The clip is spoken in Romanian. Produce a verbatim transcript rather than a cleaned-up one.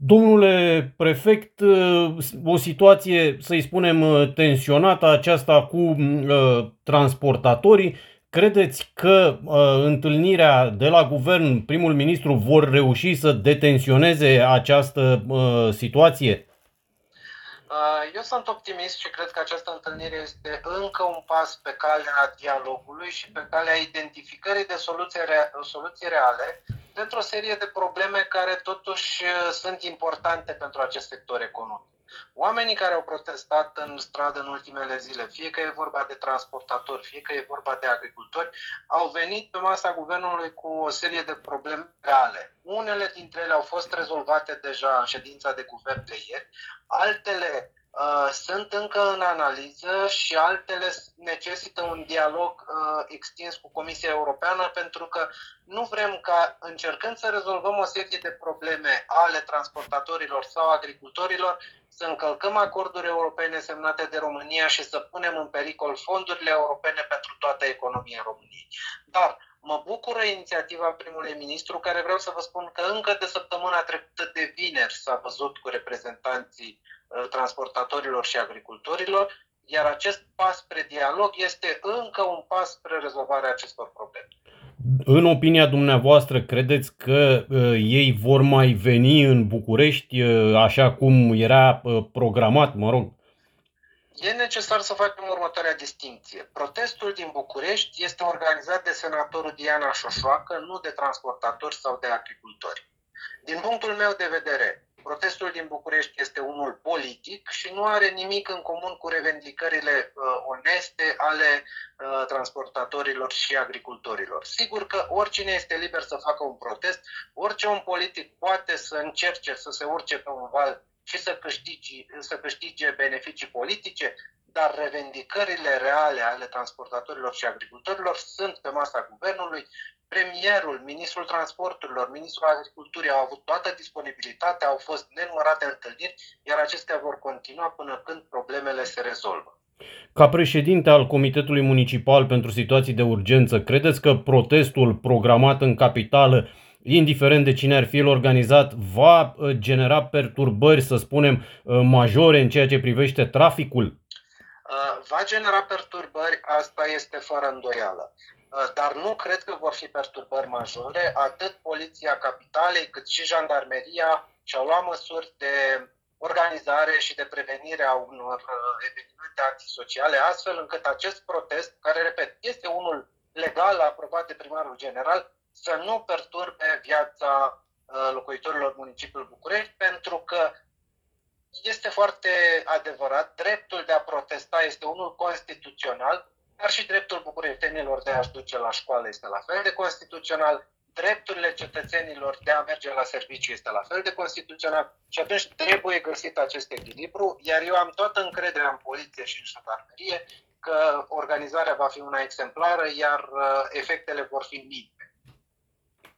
Domnule prefect, o situație, să-i spunem, tensionată, aceasta cu uh, transportatorii. Credeți că uh, întâlnirea de la guvern, primul ministru, vor reuși să detensioneze această uh, situație? Eu sunt optimist și cred că această întâlnire este încă un pas pe calea dialogului și pe calea identificării de soluții, rea- soluții reale pentru o serie de probleme care totuși sunt importante pentru acest sector economic. Oamenii care au protestat în stradă în ultimele zile, fie că e vorba de transportatori, fie că e vorba de agricultori, au venit pe masa guvernului cu o serie de probleme reale. Unele dintre ele au fost rezolvate deja în ședința de guvern de ieri, altele uh, sunt încă în analiză și altele necesită un dialog uh, extins cu Comisia Europeană, pentru că nu vrem ca, încercând să rezolvăm o serie de probleme ale transportatorilor sau agricultorilor, să încălcăm acorduri europene semnate de România și să punem în pericol fondurile europene pentru toată economia României. Dar mă bucură inițiativa primului ministru, care vreau să vă spun că încă de săptămâna trecută de vineri s-a văzut cu reprezentanții transportatorilor și agricultorilor, iar acest pas spre dialog este încă un pas spre rezolvarea acestor probleme. În opinia dumneavoastră, credeți că uh, ei vor mai veni în București uh, așa cum era uh, programat, mă rog? E necesar să facem următoarea distinție. Protestul din București este organizat de senatorul Diana Șoșoacă, nu de transportatori sau de agricultori. Din punctul meu de vedere, protestul din București este unul politic și nu are nimic în comun cu revendicările uh, oneste ale uh, transportatorilor și agricultorilor. Sigur că oricine este liber să facă un protest, orice om politic poate să încerce să se urce pe un val și să câștige, să câștige beneficii politice, dar revendicările reale ale transportatorilor și agricultorilor sunt pe masa guvernului. Premierul, ministrul transporturilor, ministrul agriculturii au avut toată disponibilitatea, au fost nenumărate întâlniri, iar acestea vor continua până când problemele se rezolvă. Ca președinte al Comitetului Municipal pentru Situații de Urgență, credeți că protestul programat în capitală, indiferent de cine ar fi el organizat, va genera perturbări, să spunem, majore în ceea ce privește traficul? Va genera perturbări, asta este fără îndoială. Dar nu cred că vor fi perturbări majore. Atât Poliția Capitalei cât și Jandarmeria și-au luat măsuri de organizare și de prevenire a unor evenimente antisociale, astfel încât acest protest, care, repet, este unul legal aprobat de primarul general, să nu perturbe viața locuitorilor municipiului București, pentru că este foarte adevărat, dreptul de a protesta este unul constituțional, dar și dreptul bucureștenilor de a-și duce la școală este la fel de constituțional, drepturile cetățenilor de a merge la serviciu este la fel de constituțional și atunci trebuie găsit acest echilibru, iar eu am toată încrederea în poliție și în jandarmerie că organizarea va fi una exemplară, iar efectele vor fi minime.